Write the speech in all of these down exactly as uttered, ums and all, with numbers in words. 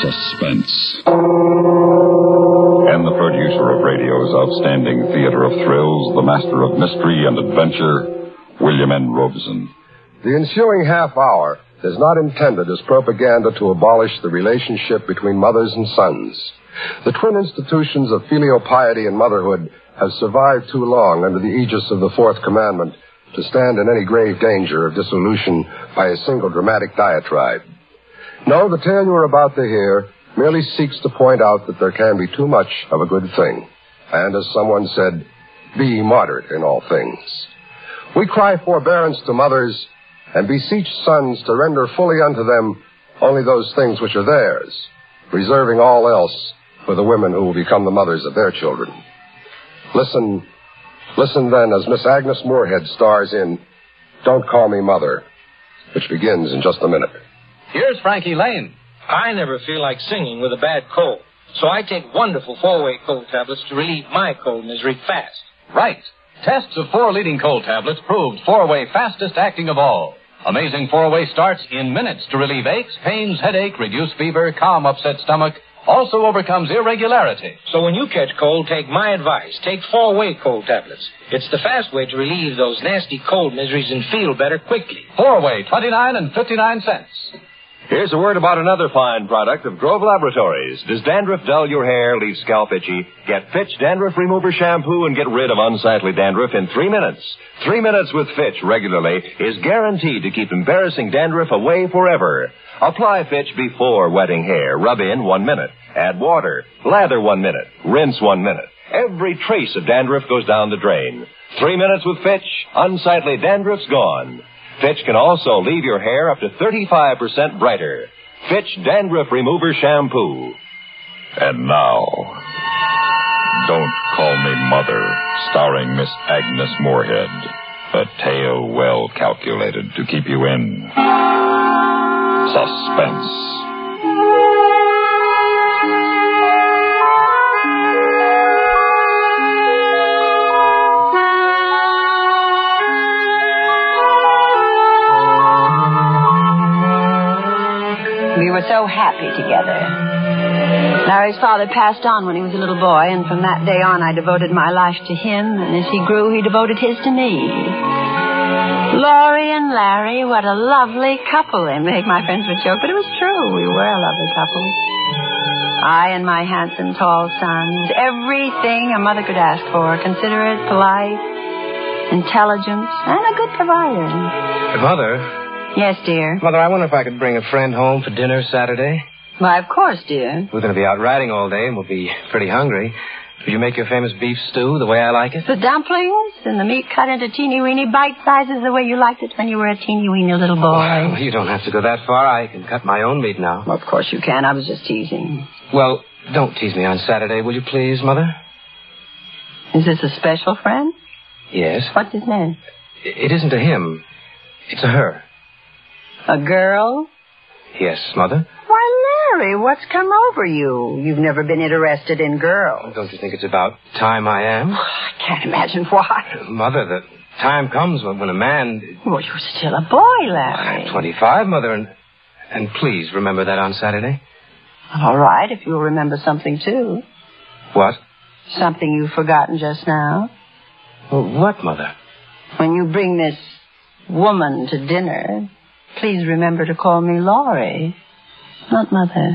Suspense. And the producer of radio's outstanding theater of thrills, the master of mystery and adventure, William N. Robeson. The ensuing half hour is not intended as propaganda to abolish the relationship between mothers and sons. The twin institutions of filial piety and motherhood have survived too long under the aegis of the Fourth Commandment to stand in any grave danger of dissolution by a single dramatic diatribe. No, the tale you are about to hear merely seeks to point out that there can be too much of a good thing. And as someone said, be moderate in all things. We cry forbearance to mothers and beseech sons to render fully unto them only those things which are theirs, reserving all else for the women who will become the mothers of their children. Listen, listen then as Miss Agnes Moorehead stars in Don't Call Me Mother, which begins in just a minute. Here's Frankie Lane. I never feel like singing with a bad cold, so I take wonderful four-way cold tablets to relieve my cold misery fast. Right. Tests of four leading cold tablets proved four-way fastest acting of all. Amazing four-way starts in minutes to relieve aches, pains, headache, reduce fever, calm upset stomach, also overcomes irregularity. So when you catch cold, take my advice. Take four-way cold tablets. It's the fast way to relieve those nasty cold miseries and feel better quickly. Four-way, twenty-nine and fifty-nine cents. Here's a word about another fine product of Grove Laboratories. Does dandruff dull your hair, leave scalp itchy? Get Fitch Dandruff Remover Shampoo and get rid of unsightly dandruff in three minutes. Three minutes with Fitch regularly is guaranteed to keep embarrassing dandruff away forever. Apply Fitch before wetting hair. Rub in one minute. Add water. Lather one minute. Rinse one minute. Every trace of dandruff goes down the drain. Three minutes with Fitch. Unsightly dandruff's gone. Fitch can also leave your hair up to thirty-five percent brighter. Fitch Dandruff Remover Shampoo. And now, Don't Call Me Mother, starring Miss Agnes Moorehead. A tale well calculated to keep you in suspense. We were so happy together. Larry's father passed on when he was a little boy, and from that day on I devoted my life to him, and as he grew, he devoted his to me. Laurie and Larry, what a lovely couple they make, my friends would joke, but it was true. We were a lovely couple. I and my handsome, tall sons, everything a mother could ask for, considerate, polite, intelligent, and a good provider. Mother... Yes, dear. Mother, I wonder if I could bring a friend home for dinner Saturday. Why, of course, dear. We're going to be out riding all day, and we'll be pretty hungry. Would you make your famous beef stew the way I like it? The dumplings and the meat cut into teeny-weeny bite sizes the way you liked it when you were a teeny-weeny little boy. Well, you don't have to go that far. I can cut my own meat now. Well, of course you can. I was just teasing. Well, don't tease me on Saturday, will you please, Mother? Is this a special friend? Yes. What's his name? It isn't a him. It's a her. A girl? Yes, Mother. Why, Larry, what's come over you? You've never been interested in girls. Don't you think it's about time I am? I can't imagine why. Mother, the time comes when, when a man... Well, you're still a boy, Larry. I'm twenty-five, Mother, and, and please remember that on Saturday. All right, if you'll remember something, too. What? Something you've forgotten just now. Well, what, Mother? When you bring this woman to dinner... Please remember to call me Laurie, not Mother.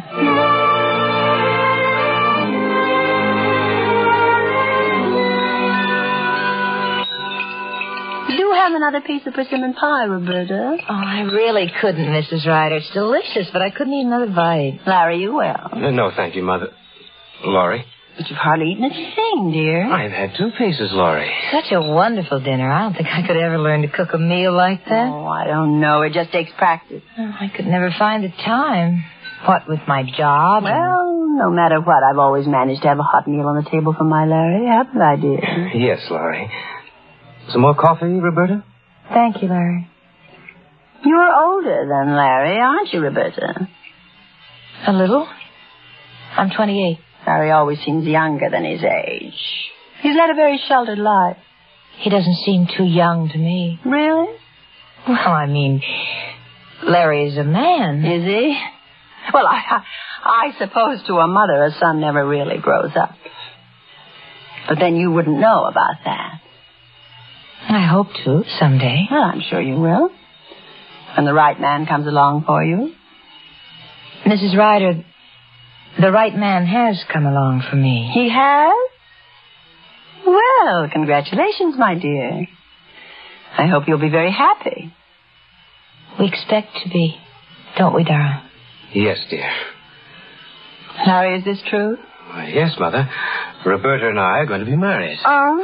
Do have another piece of persimmon pie, Roberta. Oh, I really couldn't, Missus Ryder. It's delicious, but I couldn't eat another bite. Larry, you will. No, no, thank you, Mother. Laurie? But you've hardly eaten a thing, dear. I've had two pieces, Laurie. Such a wonderful dinner. I don't think I could ever learn to cook a meal like that. Oh, I don't know. It just takes practice. Oh, I could never find the time. What with my job? Well, no matter what, I've always managed to have a hot meal on the table for my Larry, haven't I, dear? Yes, Laurie. Some more coffee, Roberta? Thank you, Larry. You're older than Larry, aren't you, Roberta? A little. I'm twenty-eight. Larry always seems younger than his age. He's led a very sheltered life. He doesn't seem too young to me. Really? Well, I mean, Larry is a man. Is he? Well, I, I, I suppose to a mother, a son never really grows up. But then you wouldn't know about that. I hope to, someday. Well, I'm sure you will. When the right man comes along for you. Missus Ryder, the right man has come along for me. He has? Well, congratulations, my dear. I hope you'll be very happy. We expect to be, don't we, darling? Yes, dear. Larry, is this true? Why, yes, Mother. Roberta and I are going to be married. Oh.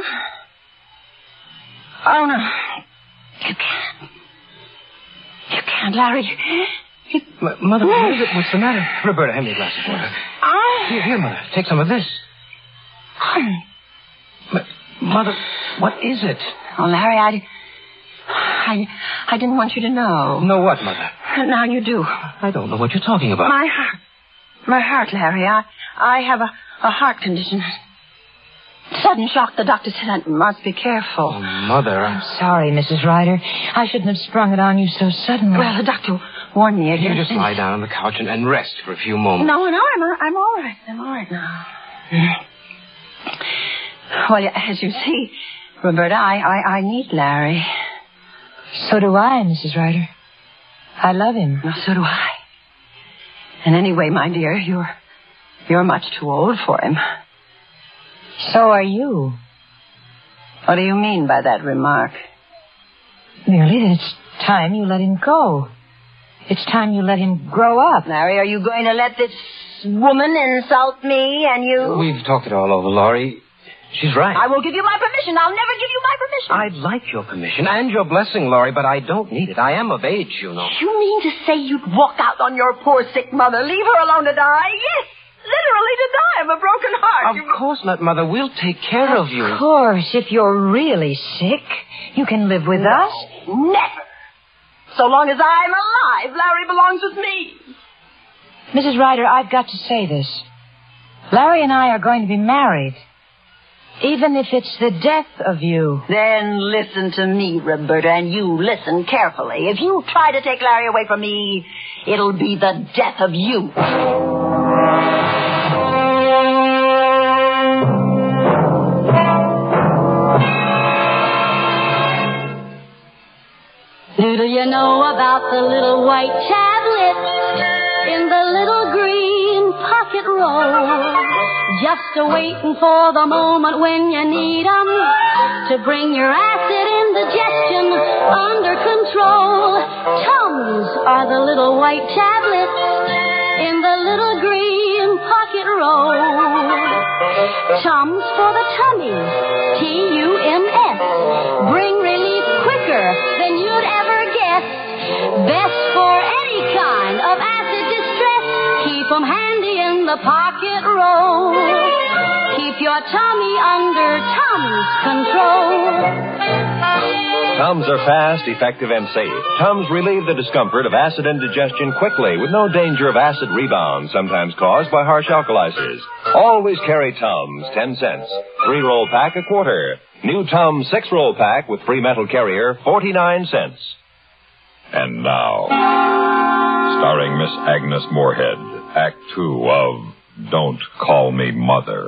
Oh, no. You can't. You can't, Larry. You... M- Mother, what is it? What's the matter? Roberta, hand me a glass of water. Oh. Here, here, Mother. Take some of this. M- Mother, what is it? Oh, Larry, I... I... I didn't want you to know. Know what, Mother? Now you do. I don't know what you're talking about. My heart. My heart, Larry. I... I have a, a heart condition. Sudden shock, the doctor said I must be careful. Oh, Mother, I'm... I'm sorry, Missus Ryder. I shouldn't have sprung it on you so suddenly. Well, the doctor warned me again. You just lie down on the couch and, and rest for a few moments. No, no, I'm, I'm all right. I'm all right now. Well, as you see, Roberta, I, I, I need Larry. So do I, Missus Ryder. I love him. Well, so do I. And anyway, my dear, you're you're much too old for him. So are you. What do you mean by that remark? Merely that it's time you let him go. It's time you let him grow up. Larry, are you going to let this woman insult me and you... We've talked it all over, Laurie. She's right. I will give you my permission. I'll never give you my permission. I'd like your permission and your blessing, Laurie, but I don't need it. I am of age, you know. You mean to say you'd walk out on your poor sick mother, leave her alone to die? Yes, literally to die of a broken heart. Of you... course not, Mother. We'll take care of, of you. Of course. If you're really sick, you can live with no, us. Never. So long as I'm alive, Larry belongs with me. Missus Ryder, I've got to say this. Larry and I are going to be married. Even if it's the death of you. Then listen to me, Roberta, and you listen carefully. If you try to take Larry away from me, it'll be the death of you. Do you know about the little white tablets in the little green pocket roll? Just a waiting for the moment when you need 'em to bring your acid indigestion under control. Tums are the little white tablets in the little green pocket roll. Tums for the tummy, T U M S. Bring relief quicker than you'd ever guess. Best for any kind of acid distress. Keep 'em handy in the pocket roll. Keep your tummy under Tums control. Tums are fast, effective, and safe. Tums relieve the discomfort of acid indigestion quickly with no danger of acid rebound, sometimes caused by harsh alkalizers. Always carry Tums, ten cents. Three-roll pack, a quarter. New Tums six-roll pack with free metal carrier, forty-nine cents. And now, starring Miss Agnes Moorehead, Act Two of Don't Call Me Mother.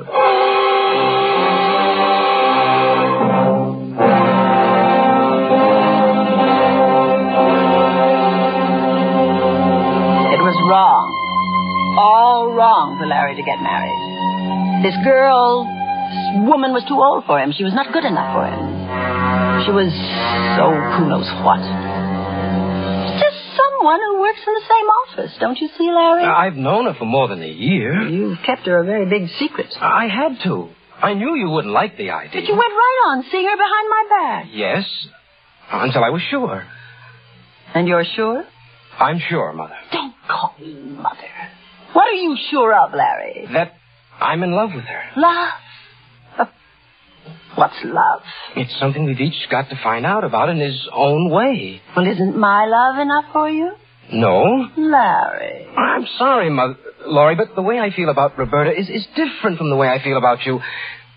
It was wrong. All wrong for Larry to get married. This girl, this woman was too old for him. She was not good enough for him. She was, oh, who knows what. Just someone who works in the same office. Don't you see, Larry? I've known her for more than a year. You've kept her a very big secret. I had to. I knew you wouldn't like the idea. But you went right on seeing her behind my back. Yes, until I was sure. And you're sure? I'm sure, Mother. Don't call me Mother. What are you sure of, Larry? That I'm in love with her. Love? Uh, what's love? It's something we've each got to find out about in his own way. Well, isn't my love enough for you? No. Larry. I'm sorry, Mother, Laurie, but the way I feel about Roberta is, is different from the way I feel about you.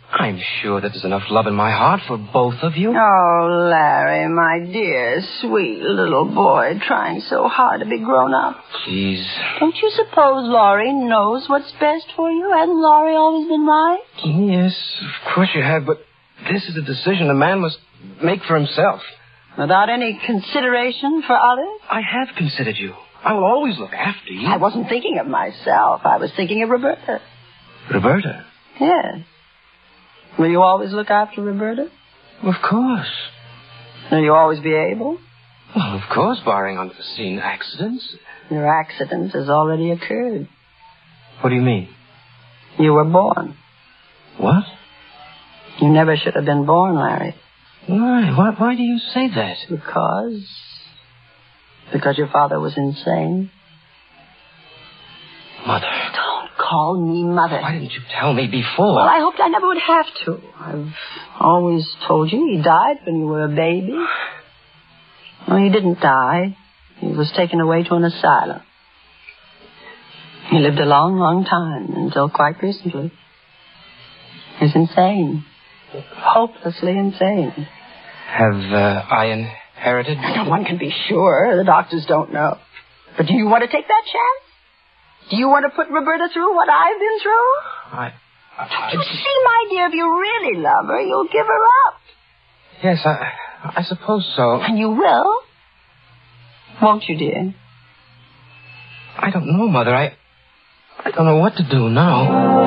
I'm sure that there's enough love in my heart for both of you. Oh, Larry, my dear, sweet little boy, trying so hard to be grown up. Please. Don't you suppose Laurie knows what's best for you? Hasn't Laurie always been right? Yes, of course you have, but this is a decision a man must make for himself. Without any consideration for others? I have considered you. I will always look after you. I wasn't thinking of myself. I was thinking of Roberta. Roberta? Yes. Will you always look after Roberta? Of course. Will you always be able? Well, of course, barring unforeseen accidents. Your accident has already occurred. What do you mean? You were born. What? You never should have been born, Larry. Why? Why, why do you say that? Because... Because your father was insane. Mother. Don't call me Mother. Why didn't you tell me before? Well, I hoped I never would have to. I've always told you he died when you were a baby. Well, he didn't die. He was taken away to an asylum. He lived a long, long time, until quite recently. He's insane. Hopelessly insane. Have uh, I inherited? No one can be sure. The doctors don't know. But do you want to take that chance? Do you want to put Roberta through what I've been through? I... I Don't you see, my dear, if you really love her, you'll give her up. Yes, I, I suppose so. And you will? Won't you, dear? I don't know, Mother. I... I don't know what to do now.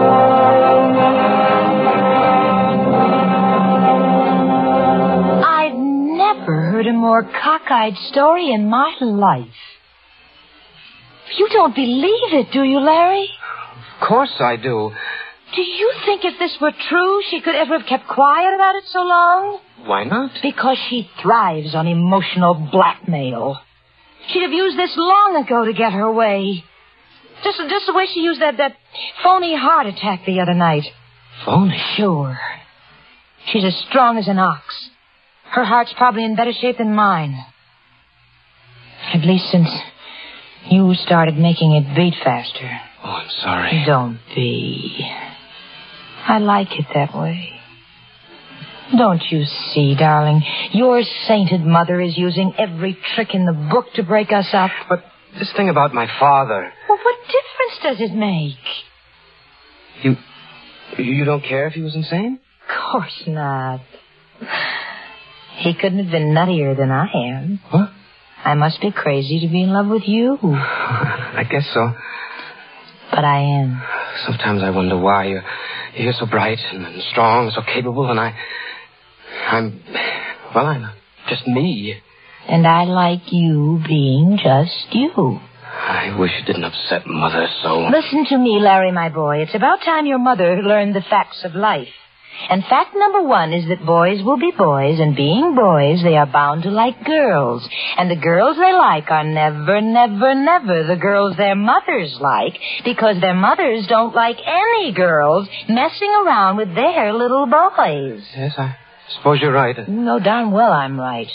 I've never heard a more cockeyed story in my life. You don't believe it, do you, Larry? Of course I do. Do you think if this were true, she could ever have kept quiet about it so long? Why not? Because she thrives on emotional blackmail. She'd have used this long ago to get her way. Just, just the way she used that, that phony heart attack the other night. Phony? Sure. She's as strong as an ox. Her heart's probably in better shape than mine. At least since you started making it beat faster. Oh, I'm sorry. Don't be. I like it that way. Don't you see, darling? Your sainted mother is using every trick in the book to break us up. But this thing about my father... Well, what difference does it make? You... You don't care if he was insane? Of course not. He couldn't have been nuttier than I am. What? I must be crazy to be in love with you. I guess so. But I am. Sometimes I wonder why you're, you're so bright and strong, so capable, and I... I'm... Well, I'm just me. And I like you being just you. I wish it didn't upset Mother so. Listen to me, Larry, my boy. It's about time your mother learned the facts of life. And fact number one is that boys will be boys, and being boys, they are bound to like girls. And the girls they like are never, never, never the girls their mothers like, because their mothers don't like any girls messing around with their little boys. Yes, I suppose you're right. You know darn well I'm right.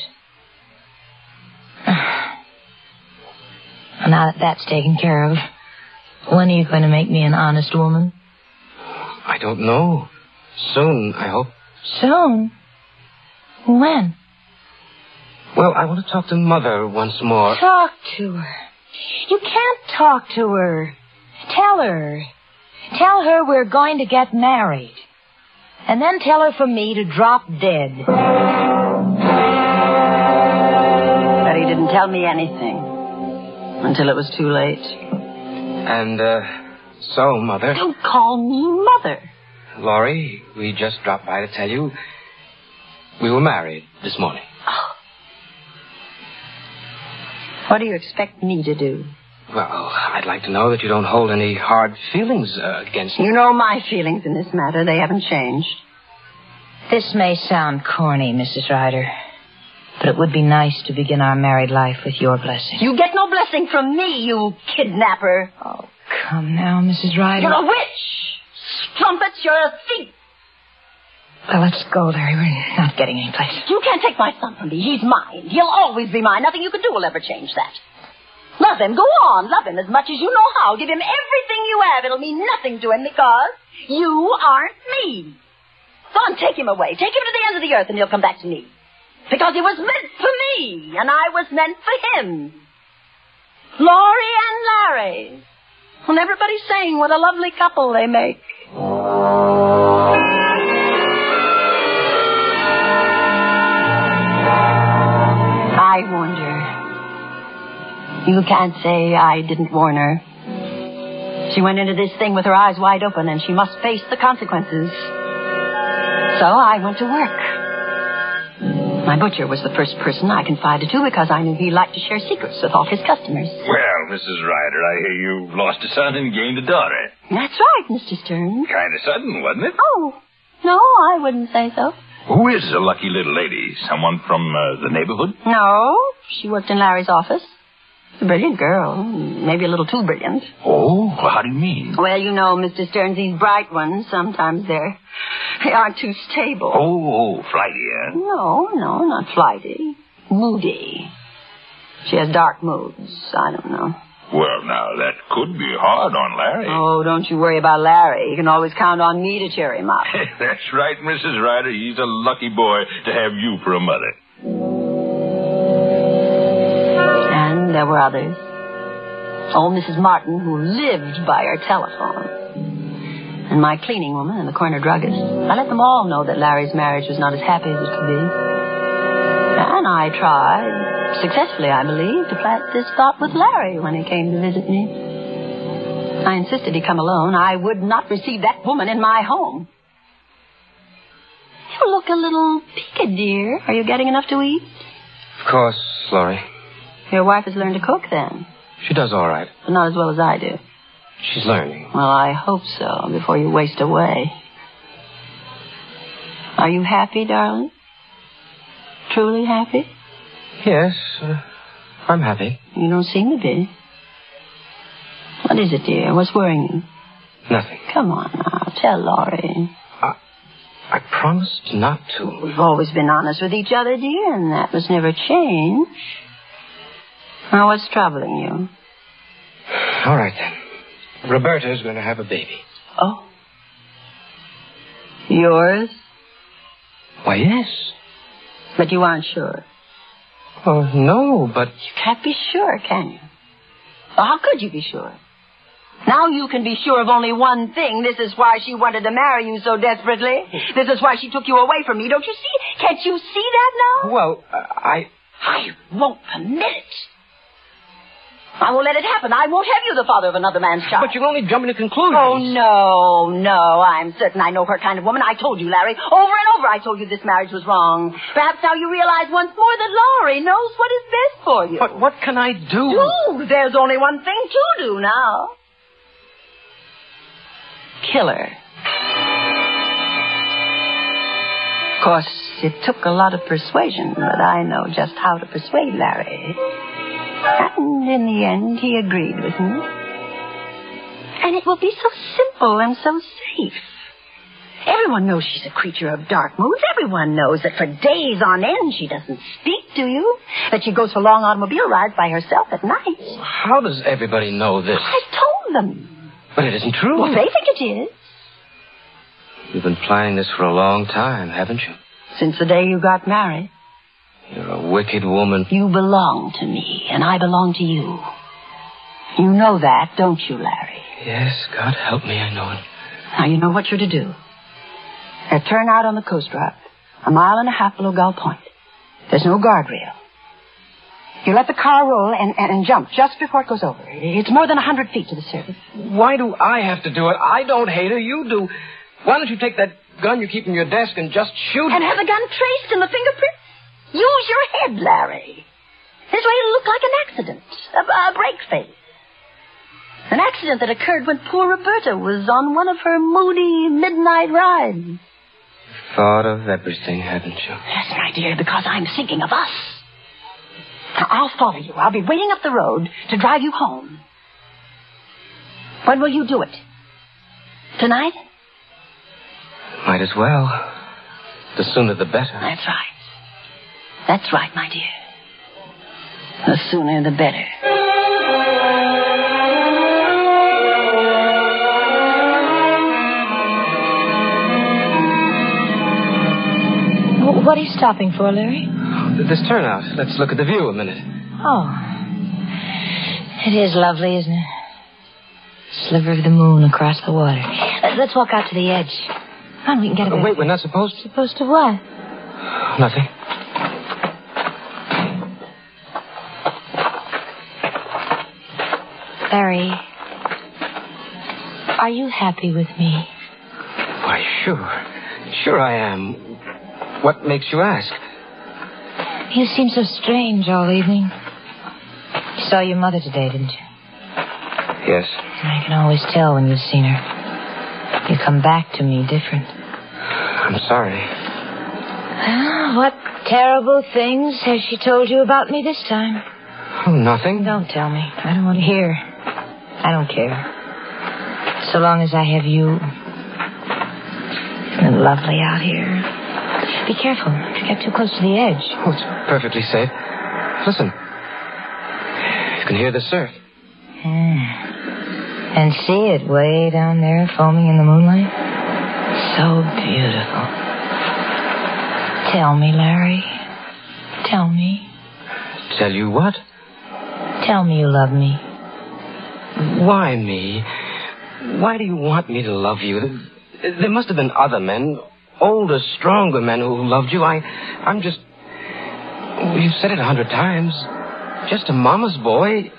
Now that that's taken care of, when are you going to make me an honest woman? I don't know. Soon, I hope. Soon? When? Well, I want to talk to Mother once more. Talk to her. You can't talk to her. Tell her. Tell her we're going to get married. And then tell her for me to drop dead. But he didn't tell me anything. Until it was too late. And, uh, so, Mother... Don't call me Mother. Laurie, we just dropped by to tell you we were married this morning. Oh. What do you expect me to do? Well, I'd like to know that you don't hold any hard feelings uh, against me. You know my feelings in this matter. They haven't changed. This may sound corny, Missus Ryder, but it would be nice to begin our married life with your blessing. You get no blessing from me, you kidnapper. Oh, come now, Missus Ryder. You're a witch. Strumpets, you're a thief. Well, let's go, Larry. We're not getting any place. You can't take my son from me. He's mine. He'll always be mine. Nothing you can do will ever change that. Love him. Go on. Love him as much as you know how. Give him everything you have. It'll mean nothing to him because you aren't me. Go on, take him away. Take him to the ends of the earth and he'll come back to me. Because he was meant for me, and I was meant for him. Laurie and Larry. And everybody's saying what a lovely couple they make. I warned her. You can't say I didn't warn her. She went into this thing with her eyes wide open, and she must face the consequences. So I went to work. My butcher was the first person I confided to because I knew he liked to share secrets with all his customers. Well, Missus Ryder, I hear you've lost a son and gained a daughter. That's right, Mister Stearns. Kind of sudden, wasn't it? Oh, no, I wouldn't say so. Who is the lucky little lady? Someone from uh, the neighborhood? No, she worked in Larry's office. A brilliant girl. Maybe a little too brilliant. Oh, well, how do you mean? Well, you know, Mister Stearns, these bright ones, sometimes they're... They aren't too stable. Oh, flighty, eh? No, no, not flighty. Moody. She has dark moods. I don't know. Well, now, that could be hard on Larry. Oh, don't you worry about Larry. You can always count on me to cheer him up. That's right, Missus Ryder. He's a lucky boy to have you for a mother. And there were others. Old Missus Martin, who lived by her telephone. And my cleaning woman and the corner druggist. I let them all know that Larry's marriage was not as happy as it could be. And I tried, successfully I believe, to plant this thought with Larry when he came to visit me. I insisted he come alone. I would not receive that woman in my home. You look a little peaked, dear. Are you getting enough to eat? Of course, Laurie. Your wife has learned to cook, then. She does all right. But not as well as I do. She's learning. Well, I hope so, before you waste away. Are you happy, darling? Truly happy? Yes, uh, I'm happy. You don't seem to be. What is it, dear? What's worrying you? Nothing. Come on now, tell Laurie. I, I promised not to. We've always been honest with each other, dear, and that must never change. Now, what's troubling you? All right, then. Roberta's going to have a baby. Oh. Yours? Why, yes. But you aren't sure. Oh, no, but... You can't be sure, can you? Well, how could you be sure? Now you can be sure of only one thing. This is why she wanted to marry you so desperately. This is why she took you away from me. Don't you see? Can't you see that now? Well, uh, I... I won't permit it. I won't let it happen. I won't have you the father of another man's child. But you're only jumping to conclusions. Oh, no, no. I'm certain I know her kind of woman. I told you, Larry. Over and over I told you this marriage was wrong. Perhaps now you realize once more that Laurie knows what is best for you. But what can I do? Do? There's only one thing to do now. Kill her. Of course, it took a lot of persuasion, but I know just how to persuade Larry. And in the end, he agreed with me. And it will be so simple and so safe. Everyone knows she's a creature of dark moods. Everyone knows that for days on end she doesn't speak to you. That she goes for long automobile rides by herself at night. How does everybody know this? I've told them. But it isn't true. Well, they think it is. You've been planning this for a long time, haven't you? Since the day you got married. You're a wicked woman. You belong to me, and I belong to you. You know that, don't you, Larry? Yes, God help me, I know it. Now, you know what you're to do. Now, turn out on the coast route, a mile and a half below Gull Point. There's no guardrail. You let the car roll and, and, and jump just before it goes over. It's more than a hundred feet to the surface. Why do I have to do it? I don't hate her, you do. Why don't you take that gun you keep in your desk and just shoot And her? have the gun traced in the fingerprints? Use your head, Larry. This way it'll look like an accident, a, a break face. An accident that occurred when poor Roberta was on one of her moody midnight rides. Thought of everything, haven't you? Yes, my dear, because I'm thinking of us. Now, I'll follow you. I'll be waiting up the road to drive you home. When will you do it? Tonight? Might as well. The sooner the better. That's right. That's right, my dear. The sooner the better. What are you stopping for, Larry? This turnout. Let's look at the view a minute. Oh. It is lovely, isn't it? Sliver of the moon across the water. Let's walk out to the edge. Come on, we can get a Uh, better wait, view. we're not supposed to... Supposed to what? Nothing. Larry, are you happy with me? Why, sure. Sure I am. What makes you ask? You seem so strange all evening. You saw your mother today, didn't you? Yes. I can always tell when you've seen her. You come back to me different. I'm sorry. Ah, what terrible things has she told you about me this time? Oh, nothing. Don't tell me. I don't want to hear. I don't care. So long as I have you. Isn't it lovely out here? Be careful. If you get too close to the edge. Oh, it's perfectly safe. Listen. You can hear the surf. Yeah. And see it way down there foaming in the moonlight? So beautiful. Tell me, Larry. Tell me. Tell you what? Tell me you love me. Why me? Why do you want me to love you? There must have been other men, older, stronger men who loved you. I, I'm just... You've said it a hundred times. Just a mama's boy.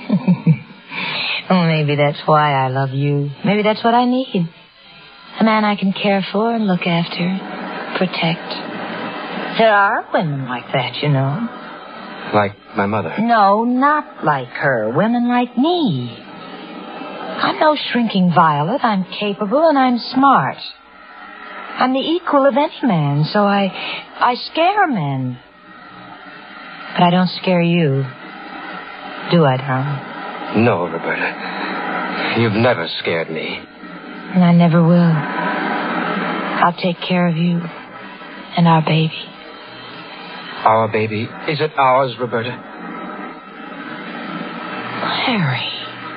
Oh, maybe that's why I love you. Maybe that's what I need. A man I can care for and look after, protect. There are women like that, you know. Like my mother. No, not like her. Women like me. I'm no shrinking violet. I'm capable and I'm smart. I'm the equal of any man, so I, I scare men. But I don't scare you. Do I, darling? No, Roberta. You've never scared me. And I never will. I'll take care of you and our baby. Our baby. Is it ours, Roberta? Larry.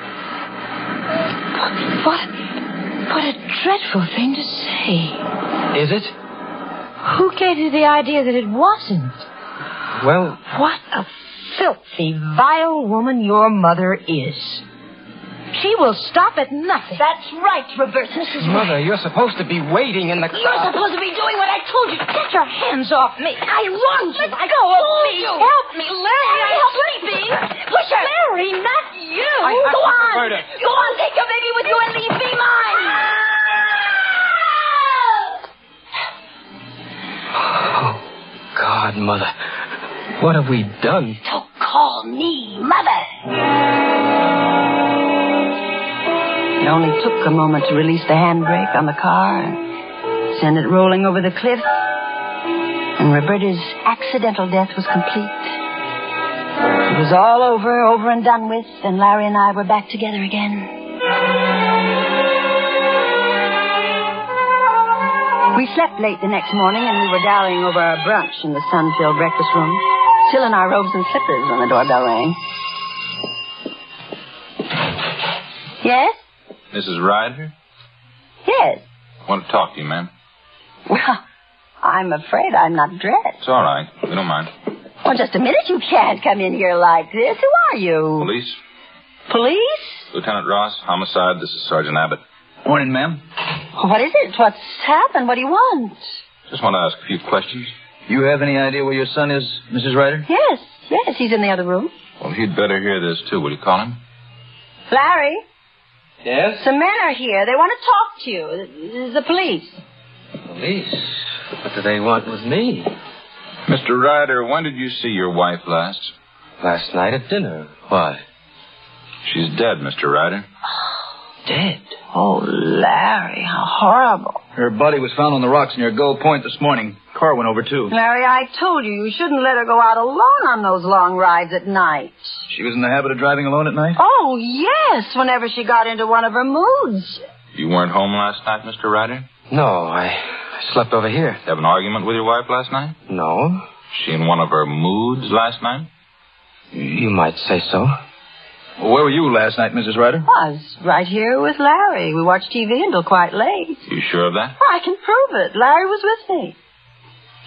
What, what a dreadful thing to say. Is it? Who gave you the idea that it wasn't? Well... What a filthy, vile woman your mother is. She will stop at nothing. That's right, Roberta. Missus Mother, you're supposed to be waiting in the car. You're supposed to be doing what I told you. Get your hands off me. I warned you. Let I go of told me. you. Help me, Larry. Larry, I'm help sleeping. Push her. Larry, not you. I- I- Go on. Roberta. Go on, take your baby with you and leave me mine. Oh, God, Mother. What have we done? So call me Mother. It only took a moment to release the handbrake on the car and send it rolling over the cliff. And Roberta's accidental death was complete. It was all over, over and done with, and Larry and I were back together again. We slept late the next morning, and we were dallying over our brunch in the sun-filled breakfast room, still in our robes and slippers when the doorbell rang. Yes? Missus Ryder? Yes. I want to talk to you, ma'am. Well, I'm afraid I'm not dressed. It's all right. We don't mind. Oh, just a minute. You can't come in here like this. Who are you? Police? Police? Lieutenant Ross, homicide. This is Sergeant Abbott. Morning, ma'am. What is it? What's happened? What do you want? Just want to ask a few questions. You have any idea where your son is, Missus Ryder? Yes, yes. He's in the other room. Well, he'd better hear this, too. Will you call him? Larry? Yes? Some men are here. They want to talk to you. The police. Police? What do they want with me? Mister Ryder, when did you see your wife last? Last night at dinner. Why? She's dead, Mister Ryder. Dead? Oh, Larry, how horrible. Her body was found on the rocks near Gull Point this morning. Car went over, too. Larry, I told you you shouldn't let her go out alone on those long rides at night. She was in the habit of driving alone at night? Oh, yes, whenever she got into one of her moods. You weren't home last night, Mister Ryder? No, I, I slept over here. Have an argument with your wife last night? No. She in one of her moods last night? You might say so. Well, where were you last night, Missus Ryder? I was right here with Larry. We watched T V until quite late. You sure of that? I can prove it. Larry was with me.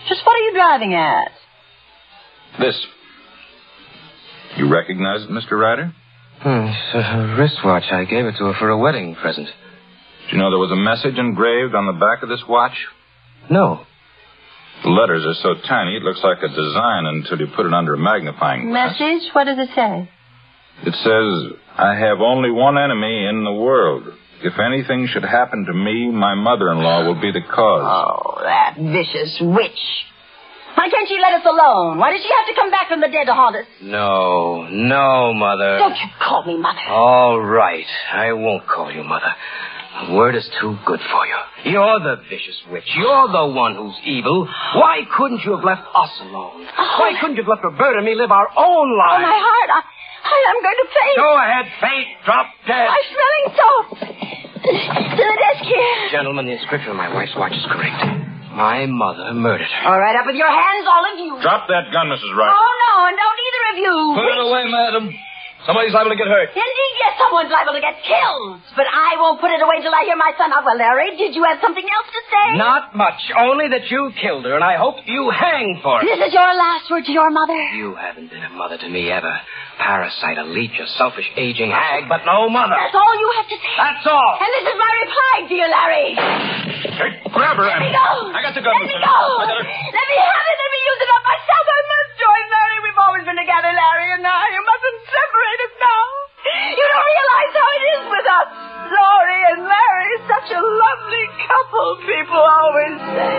Just what are you driving at? This. You recognize it, Mister Ryder? Hmm, it's a wristwatch. I gave it to her for a wedding present. Did you know there was a message engraved on the back of this watch? No. The letters are so tiny, it looks like a design until you put it under a magnifying glass. Message? What does it say? It says, I have only one enemy in the world. If anything should happen to me, my mother-in-law will be the cause. Oh, that vicious witch. Why can't she let us alone? Why does she have to come back from the dead to haunt us? No, no, Mother. Don't you call me Mother. All right. I won't call you Mother. The word is too good for you. You're the vicious witch. You're the one who's evil. Why couldn't you have left us alone? Oh. Why couldn't you have let Roberta and me live our own lives? Oh, my heart. I, I, I'm going to faint. Go ahead, faint. Drop dead. I'm smelling salt. It's in the desk here. Gentlemen, the inscription on my wife's watch is correct. My mother murdered her. All right, up with your hands, all of you. Drop that gun, Missus Ryder. Oh, no, and don't either of you. Put it away, madam. Somebody's liable to get hurt. Indeed, yes, someone's liable to get killed. But I won't put it away till I hear my son out. Well, Larry, did you have something else to say? Not much. Only that you killed her, and I hope you hang for it. This is your last word to your mother? You haven't been a mother to me ever. Parasite, a leech, a selfish, aging hag, but no mother. That's all you have to say. That's all. And this is my reply to you, Larry. Hey, grab her, Let Annie. me go. I got the gun. Let me go. I got her. Let me have it. Let me use it up myself. I must join Larry. We've always been together, Larry and I. You mustn't separate us now. You don't realize how it is with us. Laurie and Larry, such a lovely couple, people always say.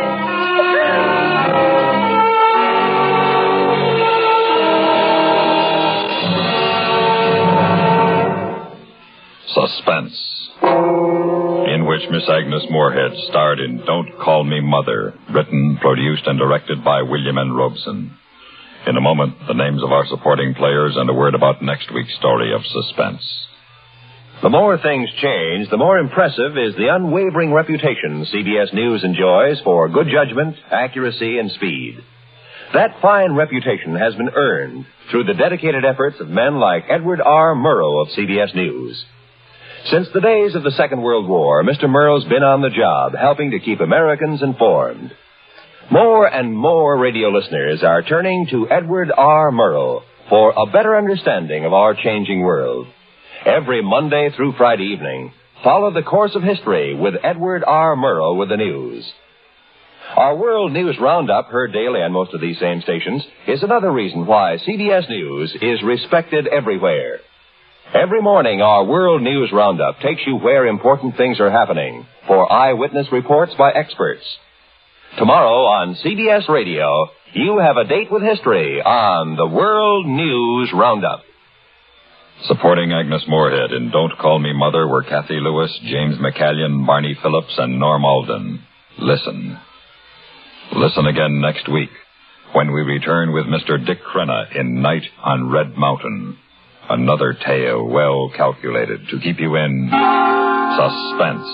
Suspense, in which Miss Agnes Moorehead starred in Don't Call Me Mother, written, produced, and directed by William N. Robeson. In a moment, the names of our supporting players and a word about next week's story of suspense. The more things change, the more impressive is the unwavering reputation C B S News enjoys for good judgment, accuracy, and speed. That fine reputation has been earned through the dedicated efforts of men like Edward R. Murrow of C B S News. Since the days of the Second World War, Mister Murrow's been on the job helping to keep Americans informed. More and more radio listeners are turning to Edward R. Murrow for a better understanding of our changing world. Every Monday through Friday evening, follow the course of history with Edward R. Murrow with the news. Our World News Roundup, heard daily on most of these same stations, is another reason why C B S News is respected everywhere. Every morning, our World News Roundup takes you where important things are happening for eyewitness reports by experts. Tomorrow on C B S Radio, you have a date with history on the World News Roundup. Supporting Agnes Moorehead in Don't Call Me Mother were Kathy Lewis, James McCallion, Barney Phillips, and Norm Alden. Listen. Listen again next week when we return with Mister Dick Crenna in Night on Red Mountain. Another tale well calculated to keep you in suspense.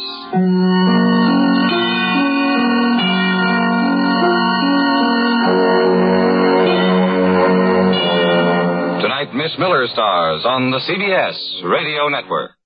Miss Miller stars on the C B S Radio Network.